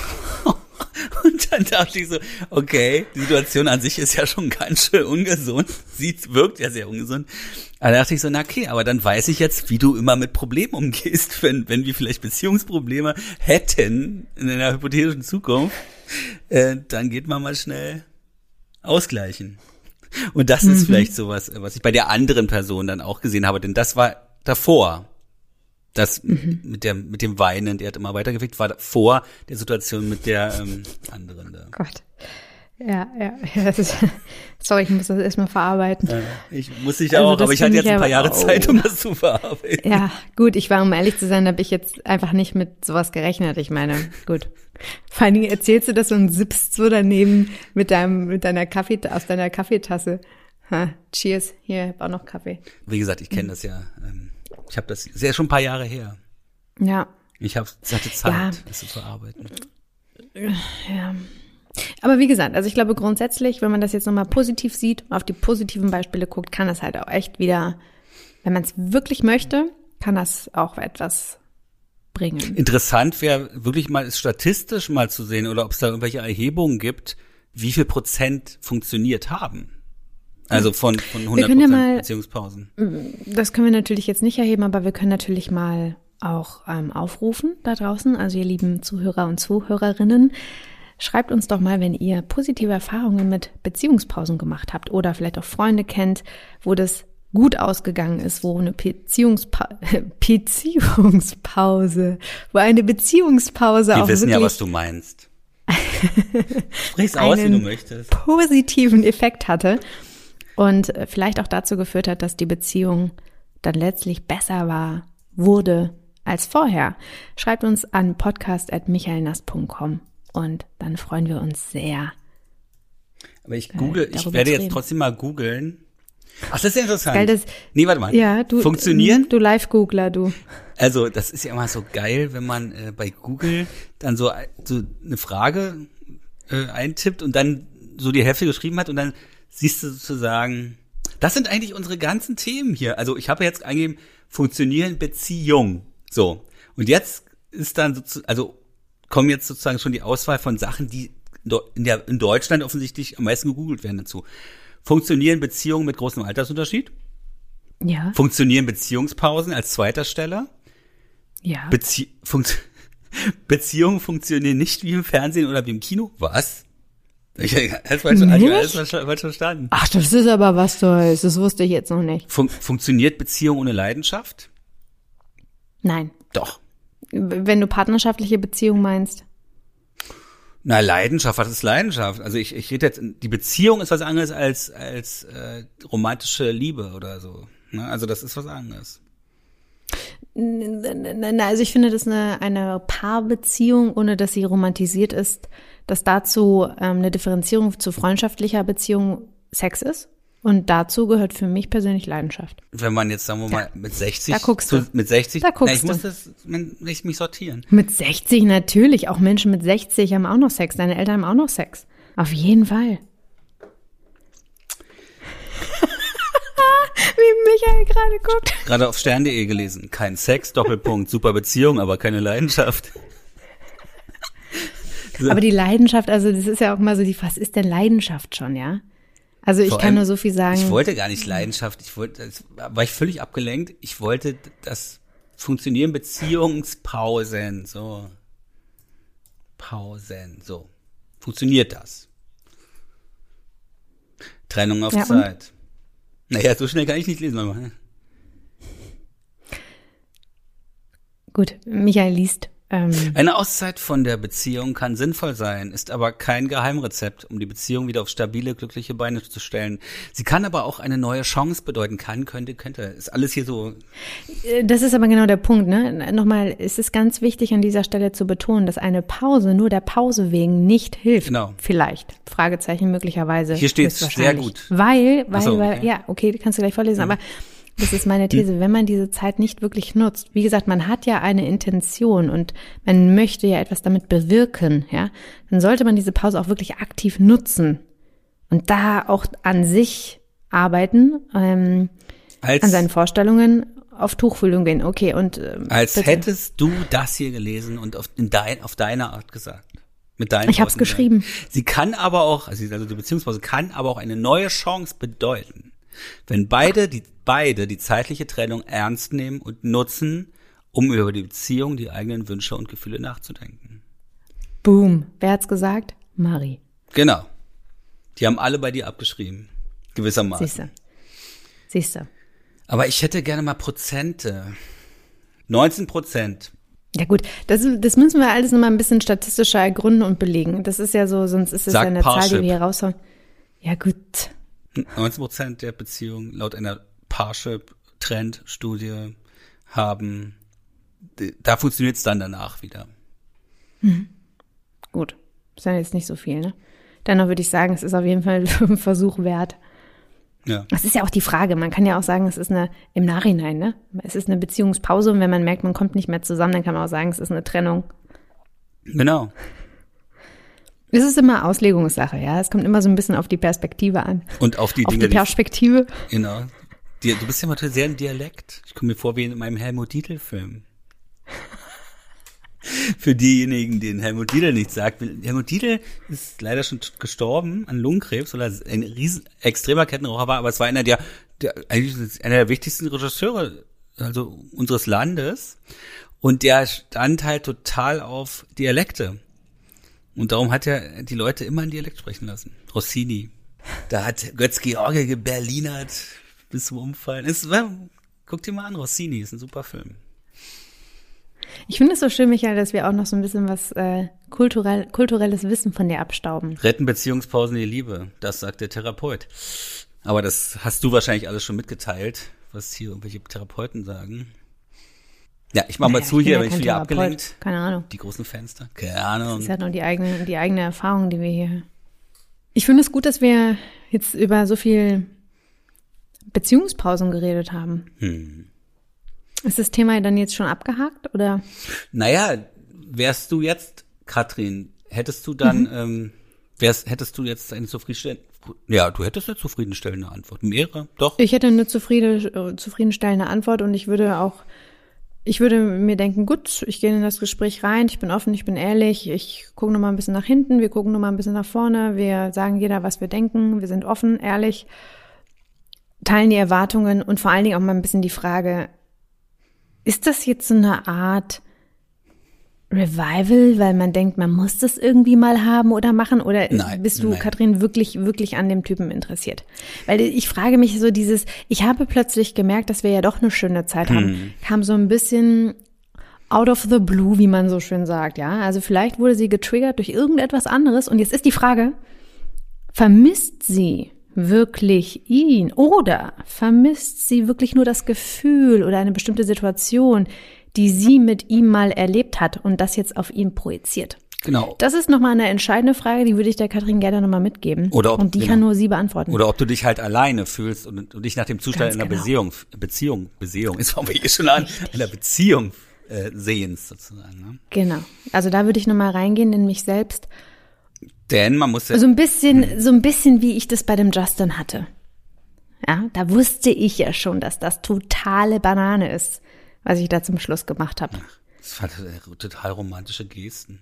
und dann dachte ich so, okay, die Situation an sich ist ja schon ganz schön ungesund. Sie wirkt ja sehr ungesund. Aber da dachte ich so, na okay, aber dann weiß ich jetzt, wie du immer mit Problemen umgehst, wenn wenn wir vielleicht Beziehungsprobleme hätten in einer hypothetischen Zukunft, äh, dann geht man mal schnell ausgleichen. Und das mhm. ist vielleicht sowas, was ich bei der anderen Person dann auch gesehen habe, denn das war davor. Das mhm. mit der mit dem Weinen, der hat immer weitergefickt, war vor der Situation mit der ähm, anderen da. Gott. Ja, ja, ja, das ist, sorry, ich muss das erstmal verarbeiten. Ja, ich muss ich auch, also aber ich hatte jetzt ein paar Jahre oh. Zeit, um das zu verarbeiten. Ja, gut, ich war, um ehrlich zu sein, habe ich jetzt einfach nicht mit sowas gerechnet. Ich meine, gut. Vor allen Dingen erzählst du das und sippst so daneben mit deinem, mit deiner Kaffee, aus deiner Kaffeetasse. Ha, cheers, hier, hab auch noch Kaffee. Wie gesagt, ich kenne das ja. Ich habe das, ist ja schon ein paar Jahre her. Ja. Ich habe, ich hatte Zeit, ja. das zu verarbeiten. Ja. Aber wie gesagt, also ich glaube grundsätzlich, wenn man das jetzt nochmal positiv sieht, auf die positiven Beispiele guckt, kann das halt auch echt wieder, wenn man es wirklich möchte, kann das auch etwas bringen. Interessant wäre wirklich mal statistisch mal zu sehen, oder ob es da irgendwelche Erhebungen gibt, wie viel Prozent funktioniert haben. Also von, von hundert Prozent ja mal, Beziehungspausen. Das können wir natürlich jetzt nicht erheben, aber wir können natürlich mal auch ähm, aufrufen da draußen. Also ihr lieben Zuhörer und Zuhörerinnen, schreibt uns doch mal, wenn ihr positive Erfahrungen mit Beziehungspausen gemacht habt oder vielleicht auch Freunde kennt, wo das gut ausgegangen ist, wo eine Beziehungspa- Beziehungspause, wo eine Beziehungspause Wir auch wissen wirklich ja, was du meinst. Sprich's aus, wie du möchtest. Positiven Effekt hatte. Und vielleicht auch dazu geführt hat, dass die Beziehung dann letztlich besser war, wurde als vorher. Schreibt uns an podcast at michaelnast punkt com und dann freuen wir uns sehr. Aber ich google, äh, ich werde jetzt trotzdem mal googeln. Ach, das ist ja interessant. Geil, das, nee, warte mal. Ja, du, Funktionieren? Du Live-Googler, du. Also, das ist ja immer so geil, wenn man äh, bei Google dann so, so eine Frage äh, eintippt und dann so die Hälfte geschrieben hat und dann siehst du sozusagen, das sind eigentlich unsere ganzen Themen hier. Also ich habe jetzt eingegeben, funktionieren Beziehung. So. Und jetzt ist dann sozusagen, also kommen jetzt sozusagen schon die Auswahl von Sachen, die in, der, in Deutschland offensichtlich am meisten gegoogelt werden dazu. Funktionieren Beziehungen mit großem Altersunterschied? Ja. Funktionieren Beziehungspausen als zweiter Stelle? Ja. Bezie- funkt- Beziehungen funktionieren nicht wie im Fernsehen oder wie im Kino? Was? Ich habe falsch, alles falsch verstanden. Ach, das ist aber was Tolles. Das wusste ich jetzt noch nicht. Fun- funktioniert Beziehung ohne Leidenschaft? Nein. Doch. Wenn du partnerschaftliche Beziehung meinst. Na, Leidenschaft, was ist Leidenschaft? Also ich, ich rede jetzt, die Beziehung ist was anderes als als äh, romantische Liebe oder so. Ne? Also das ist was anderes. Na, also ich finde, dass eine, eine Paarbeziehung, ohne dass sie romantisiert ist, dass dazu ähm, eine Differenzierung zu freundschaftlicher Beziehung Sex ist. Und dazu gehört für mich persönlich Leidenschaft. Wenn man jetzt, sagen wir mal, mit sechzig, da guckst du. mit sechzig, da guckst na, ich du. muss das, ich mich sortieren. Mit sechzig natürlich, auch Menschen mit sechzig haben auch noch Sex, deine Eltern haben auch noch Sex. Auf jeden Fall. Wie Michael gerade guckt. Gerade auf stern punkt de gelesen, kein Sex, Doppelpunkt, super Beziehung, aber keine Leidenschaft. So. Aber die Leidenschaft, also das ist ja auch mal so die, was ist denn Leidenschaft schon, ja? Also ich Vor kann allem, nur so viel sagen. Ich wollte gar nicht Leidenschaft, ich wollte, das war ich völlig abgelenkt. Ich wollte das funktionieren Beziehungspausen, so. Pausen, so. Funktioniert das? Trennung auf ja, Zeit. Naja, so schnell kann ich nicht lesen, Mama. Gut, Michael liest. Ähm, Eine Auszeit von der Beziehung kann sinnvoll sein, ist aber kein Geheimrezept, um die Beziehung wieder auf stabile, glückliche Beine zu stellen. Sie kann aber auch eine neue Chance bedeuten. Kann, könnte, könnte. Ist alles hier so. Das ist aber genau der Punkt, ne? Nochmal, es ist ganz wichtig an dieser Stelle zu betonen, dass eine Pause nur der Pause wegen nicht hilft. Genau. Vielleicht. Fragezeichen möglicherweise. Hier steht es sehr gut. Weil, weil, so, weil, okay. ja, okay, kannst du gleich vorlesen, mhm. aber das ist meine These, wenn man diese Zeit nicht wirklich nutzt. Wie gesagt, man hat ja eine Intention und man möchte ja etwas damit bewirken, ja. Dann sollte man diese Pause auch wirklich aktiv nutzen und da auch an sich arbeiten, ähm, als, an seinen Vorstellungen auf Tuchfühlung gehen. Okay, und ähm, als bitte. hättest du das hier gelesen und auf, in dein, auf deine Art gesagt. Mit deinen Ich hab's Worten geschrieben. gesagt. Sie kann aber auch, also die Beziehungspause kann aber auch eine neue Chance bedeuten, wenn beide die beide die zeitliche Trennung ernst nehmen und nutzen, um über die Beziehung, die eigenen Wünsche und Gefühle nachzudenken. Boom. Wer hat's gesagt? Marie. Genau. Die haben alle bei dir abgeschrieben. Gewissermaßen. Siehste. Siehste. Aber ich hätte gerne mal Prozente. neunzehn Prozent. Ja gut, das, das müssen wir alles nochmal ein bisschen statistischer ergründen und belegen. Das ist ja so, sonst ist es ja eine Zahl, die wir hier raushauen. Ja gut. neunzehn Prozent der Beziehungen laut einer Parship-Trend-Studie haben, da funktioniert es dann danach wieder. Hm. Gut, ist ja jetzt nicht so viel, ne? Dennoch würde ich sagen, es ist auf jeden Fall ein Versuch wert. Ja. Das ist ja auch die Frage, man kann ja auch sagen, es ist eine, im Nachhinein, ne? Es ist eine Beziehungspause und wenn man merkt, man kommt nicht mehr zusammen, dann kann man auch sagen, es ist eine Trennung. Genau. Es ist immer Auslegungssache, ja. Es kommt immer so ein bisschen auf die Perspektive an. Und auf die auf Dinge. Die Perspektive. Die, genau. Die, du bist ja mal sehr ein Dialekt. Ich komme mir vor wie in meinem Helmut Dietl-Film. Für diejenigen, denen Helmut Dietl nichts sagt. Helmut Dietl ist leider schon gestorben an Lungenkrebs, weil er ein riesen extremer Kettenraucher war, aber es war einer der, der eigentlich einer der wichtigsten Regisseure also unseres Landes. Und der stand halt total auf Dialekte. Und darum hat er die Leute immer in Dialekt sprechen lassen. Rossini. Da hat Götz-George geberlinert bis zum Umfallen. Es war, guck dir mal an, Rossini, ist ein super Film. Ich finde es so schön, Michael, dass wir auch noch so ein bisschen was äh, kulturell, kulturelles Wissen von dir abstauben. Retten Beziehungspausen die Liebe, das sagt der Therapeut. Aber das hast du wahrscheinlich alles schon mitgeteilt, was hier irgendwelche Therapeuten sagen. Ja, ich mach naja, mal zu hier, wenn ich wieder abgelenkt. Keine Ahnung. Die großen Fenster. Keine Ahnung. Das ist ja nur die eigene, die eigene Erfahrung, die wir hier. Ich finde es gut, dass wir jetzt über so viel Beziehungspausen geredet haben. Hm. Ist das Thema dann jetzt schon abgehakt, oder? Naja, wärst du jetzt, Katrin, hättest du dann, mhm. ähm, wärst, hättest du jetzt eine zufriedenstellende, ja, du hättest eine zufriedenstellende Antwort. Mehrere, doch? Ich hätte eine zufrieden, zufriedenstellende Antwort und ich würde auch ich würde mir denken, gut, ich gehe in das Gespräch rein, ich bin offen, ich bin ehrlich, ich gucke nochmal ein bisschen nach hinten, wir gucken nochmal ein bisschen nach vorne, wir sagen jeder, was wir denken, wir sind offen, ehrlich, teilen die Erwartungen und vor allen Dingen auch mal ein bisschen die Frage, ist das jetzt so eine Art Revival, weil man denkt, man muss das irgendwie mal haben oder machen? Oder nein, bist du, nein. Katrin, wirklich, wirklich an dem Typen interessiert? Weil ich frage mich so dieses, ich habe plötzlich gemerkt, dass wir ja doch eine schöne Zeit haben, hm. kam so ein bisschen out of the blue, wie man so schön sagt, ja. Also vielleicht wurde sie getriggert durch irgendetwas anderes und jetzt ist die Frage, vermisst sie wirklich ihn oder vermisst sie wirklich nur das Gefühl oder eine bestimmte Situation, die sie mit ihm mal erlebt hat und das jetzt auf ihn projiziert? Genau. Das ist nochmal eine entscheidende Frage, die würde ich der Katrin gerne nochmal mitgeben. Oder ob, und die genau. kann nur sie beantworten. Oder ob du dich halt alleine fühlst und, und dich nach dem Zustand Ganz in einer genau. Beziehung, Beziehung, Beziehung, ist auch hier schon an, in der Beziehung äh, sehens sozusagen. Ne? Genau. Also da würde ich nochmal reingehen in mich selbst. Denn man muss ja so ein bisschen, hm. so ein bisschen wie ich das bei dem Justin hatte. Ja, da wusste ich ja schon, dass das totale Banane ist, was ich da zum Schluss gemacht habe. Das war total romantische Gesten.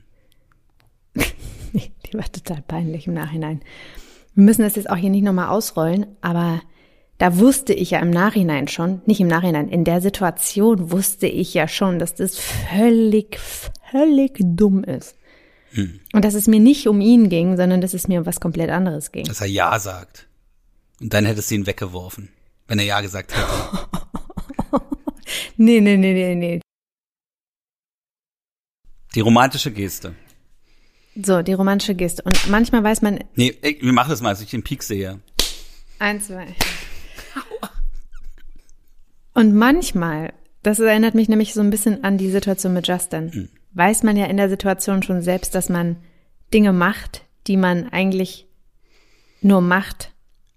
Die war total peinlich im Nachhinein. Wir müssen das jetzt auch hier nicht nochmal ausrollen, aber da wusste ich ja im Nachhinein schon, nicht im Nachhinein, in der Situation wusste ich ja schon, dass das völlig, völlig dumm ist. Hm. Und dass es mir nicht um ihn ging, sondern dass es mir um was komplett anderes ging. Dass er Ja sagt. Und dann hättest du ihn weggeworfen, wenn er Ja gesagt hätte. nee, nee, nee, nee, nee. Die romantische Geste. So, die romantische Geste. Und manchmal weiß man... Nee, wir machen das mal, als ich den Peak sehe. Eins, zwei. Und manchmal, das erinnert mich nämlich so ein bisschen an die Situation mit Justin, hm. weiß man ja in der Situation schon selbst, dass man Dinge macht, die man eigentlich nur macht,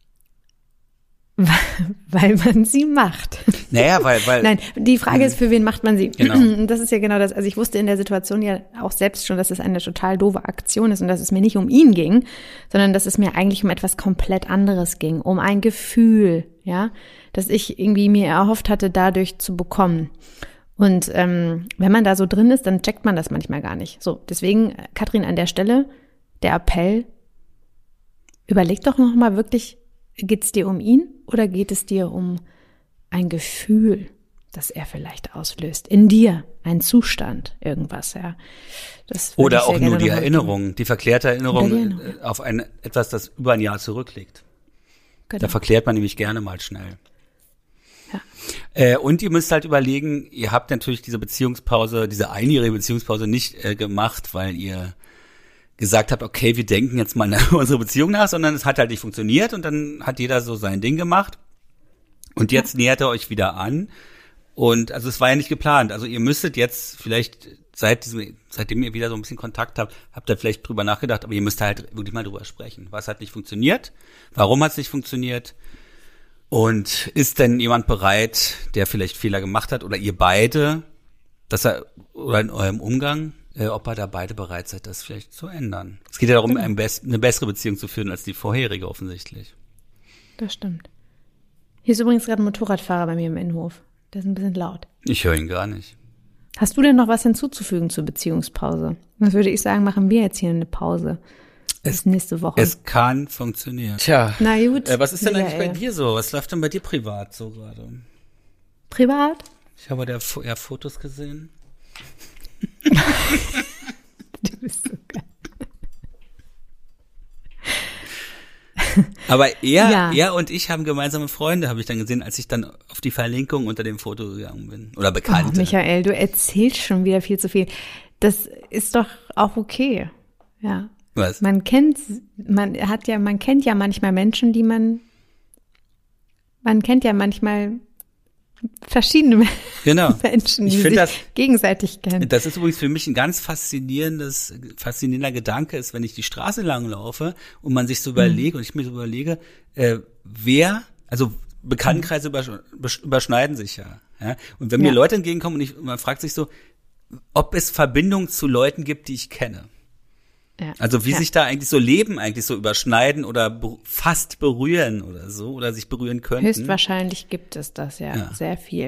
weil man sie macht. Naja, weil, weil. Nein, die Frage ist, für wen macht man sie? Genau. Das ist ja genau das. Also ich wusste in der Situation ja auch selbst schon, dass es eine total doofe Aktion ist und dass es mir nicht um ihn ging, sondern dass es mir eigentlich um etwas komplett anderes ging, um ein Gefühl, ja, das ich irgendwie mir erhofft hatte, dadurch zu bekommen. Und ähm, wenn man da so drin ist, dann checkt man das manchmal gar nicht. So, deswegen, Katrin, an der Stelle, der Appell, überleg doch noch mal wirklich, geht es dir um ihn oder geht es dir um ein Gefühl, das er vielleicht auslöst? In dir, ein Zustand, irgendwas, ja. Das oder auch nur die Erinnerung, die verklärte Erinnerung die auf ein etwas, das über ein Jahr zurückliegt. Genau. Da verklärt man nämlich gerne mal schnell. Ja. Äh, und ihr müsst halt überlegen, ihr habt natürlich diese Beziehungspause, diese einjährige Beziehungspause nicht äh, gemacht, weil ihr gesagt habt, okay, wir denken jetzt mal über unsere Beziehung nach, sondern es hat halt nicht funktioniert und dann hat jeder so sein Ding gemacht und jetzt ja. nähert er euch wieder an und also es war ja nicht geplant, also ihr müsstet jetzt vielleicht seit diesem, seitdem ihr wieder so ein bisschen Kontakt habt, habt ihr vielleicht drüber nachgedacht, aber ihr müsst halt wirklich mal drüber sprechen. Was hat nicht funktioniert? Warum hat es nicht funktioniert? Und ist denn jemand bereit, der vielleicht Fehler gemacht hat oder ihr beide, dass er oder in eurem Umgang, Äh, ob ihr da beide bereit seid, das vielleicht zu ändern. Es geht ja darum, ein best- eine bessere Beziehung zu führen als die vorherige offensichtlich. Das stimmt. Hier ist übrigens gerade ein Motorradfahrer bei mir im Innenhof. Der ist ein bisschen laut. Ich höre ihn gar nicht. Hast du denn noch was hinzuzufügen zur Beziehungspause? Das würde ich sagen, machen wir jetzt hier eine Pause. Bis es, nächste Woche. Es kann funktionieren. Tja. Na gut. Äh, was ist denn eigentlich bei dir so? Was läuft denn bei dir privat so gerade? Privat? Ich habe da ja Fotos gesehen. Du bist so geil. Aber er, ja. er und ich haben gemeinsame Freunde, habe ich dann gesehen, als ich dann auf die Verlinkung unter dem Foto gegangen bin. Oder Bekannte. Oh, Michael, du erzählst schon wieder viel zu viel. Das ist doch auch okay. Ja. Was? Man kennt, man hat ja, man kennt ja manchmal Menschen, die man, man kennt ja manchmal verschiedene genau. Menschen, die ich sich das, gegenseitig kennen. Das ist übrigens für mich ein ganz faszinierendes, faszinierender Gedanke ist, wenn ich die Straße lang laufe und man sich so überlegt, mhm. und ich mir so überlege, äh, wer, also Bekanntenkreise mhm. übersch- überschneiden sich ja, ja. Und wenn mir ja. Leute entgegenkommen und ich, man fragt sich so, ob es Verbindungen zu Leuten gibt, die ich kenne. Ja. Also wie ja. sich da eigentlich so Leben eigentlich so überschneiden oder be- fast berühren oder so oder sich berühren könnten. Höchstwahrscheinlich gibt es das ja, ja. sehr viel.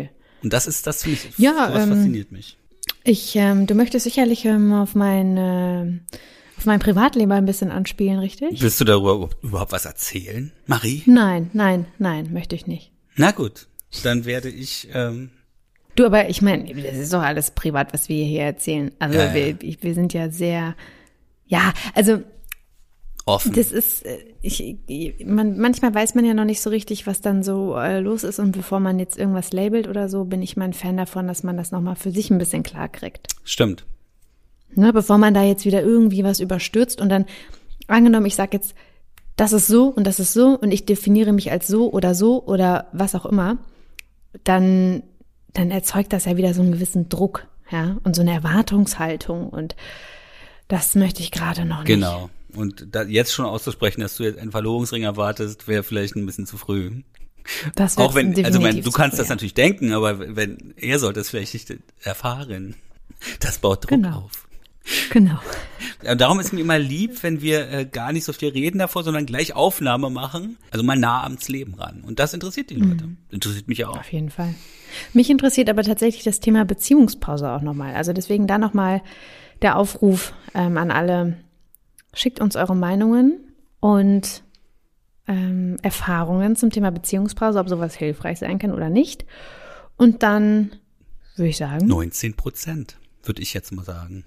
Und das ist, das finde ich, ja, sowas ähm, fasziniert mich. Ich, ähm, du möchtest sicherlich ähm, auf mein, äh, auf mein Privatleben ein bisschen anspielen, richtig? Willst du darüber überhaupt was erzählen, Marie? Nein, nein, nein, möchte ich nicht. Na gut, dann werde ich, ähm, Du, aber ich meine, das ist doch alles privat, was wir hier erzählen. Also Ja, ja. Wir, wir sind ja sehr, ja, also offen. das ist, äh, ich, man, manchmal weiß man ja noch nicht so richtig, was dann so äh, los ist. Und bevor man jetzt irgendwas labelt oder so, bin ich mal ein Fan davon, dass man das nochmal für sich ein bisschen klar kriegt. Stimmt. Ne, bevor man da jetzt wieder irgendwie was überstürzt und dann, angenommen, ich sag jetzt, das ist so und das ist so und ich definiere mich als so oder so oder was auch immer, dann dann erzeugt das ja wieder so einen gewissen Druck, ja, und so eine Erwartungshaltung und das möchte ich gerade noch nicht. Genau. Und da jetzt schon auszusprechen, dass du jetzt einen Verlobungsring erwartest, wäre vielleicht ein bisschen zu früh. Das Auch wenn, also wenn, definitiv du zu kannst früh, das ja. natürlich denken, aber wenn, er sollte es vielleicht nicht erfahren. Das baut Druck Genau. auf. Genau. Und darum ist mir immer lieb, wenn wir äh, gar nicht so viel reden davor, sondern gleich Aufnahme machen, also mal nah ans Leben ran. Und das interessiert die Leute. Mhm. Interessiert mich ja auch. Auf jeden Fall. Mich interessiert aber tatsächlich das Thema Beziehungspause auch nochmal. Also deswegen da nochmal der Aufruf ähm, an alle, schickt uns eure Meinungen und ähm, Erfahrungen zum Thema Beziehungspause, ob sowas hilfreich sein kann oder nicht. Und dann würde ich sagen neunzehn Prozent, würde ich jetzt mal sagen.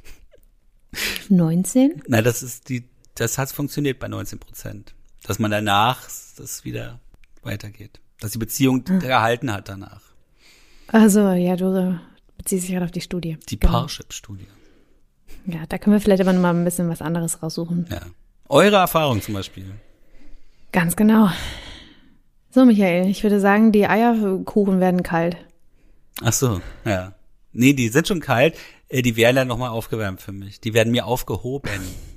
neunzehn? Nein, das ist die, das hat funktioniert bei neunzehn Prozent. Dass man danach das wieder weitergeht. Dass die Beziehung Ah. gehalten hat danach. Also ja, du beziehst dich gerade auf die Studie. Die Genau. Parship-Studie. Ja, da können wir vielleicht aber noch mal ein bisschen was anderes raussuchen. Ja. Eure Erfahrung zum Beispiel. Ganz genau. So, Michael, ich würde sagen, die Eierkuchen werden kalt. Ach so, ja. Nee, die sind schon kalt. Äh, Die werden dann nochmal aufgewärmt für mich. Die werden mir aufgehoben.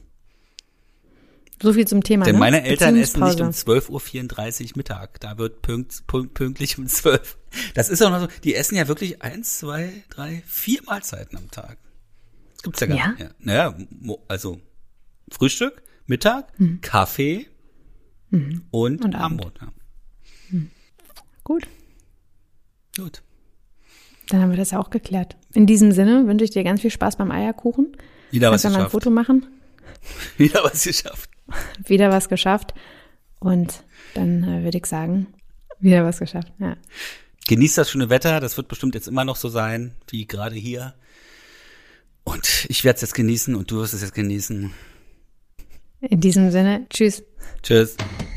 So viel zum Thema, Denn ne? meine Eltern essen nicht um Beziehungspause. zwölf Uhr vierunddreißig Mittag. Da wird pünkt, pünkt, pünktlich um zwölf. Das ist auch noch so, die essen ja wirklich eins, zwei, drei, vier Mahlzeiten am Tag. Das gibt's ja gar Ja? nicht mehr. Naja, mo- also Frühstück, Mittag, Mhm. Kaffee und, Und Abend. Abendbrot. Ja. Gut, Gut. dann haben wir das ja auch geklärt. In diesem Sinne wünsche ich dir ganz viel Spaß beim Eierkuchen. Wieder was Kannst du mal ein geschafft. Foto machen? Wieder was geschafft. Wieder was geschafft. Und dann äh, würde ich sagen, wieder was geschafft. Ja. Genießt das schöne Wetter. Das wird bestimmt jetzt immer noch so sein, wie gerade hier. Und ich werde es jetzt genießen und du wirst es jetzt genießen. In diesem Sinne, tschüss. Tschüss.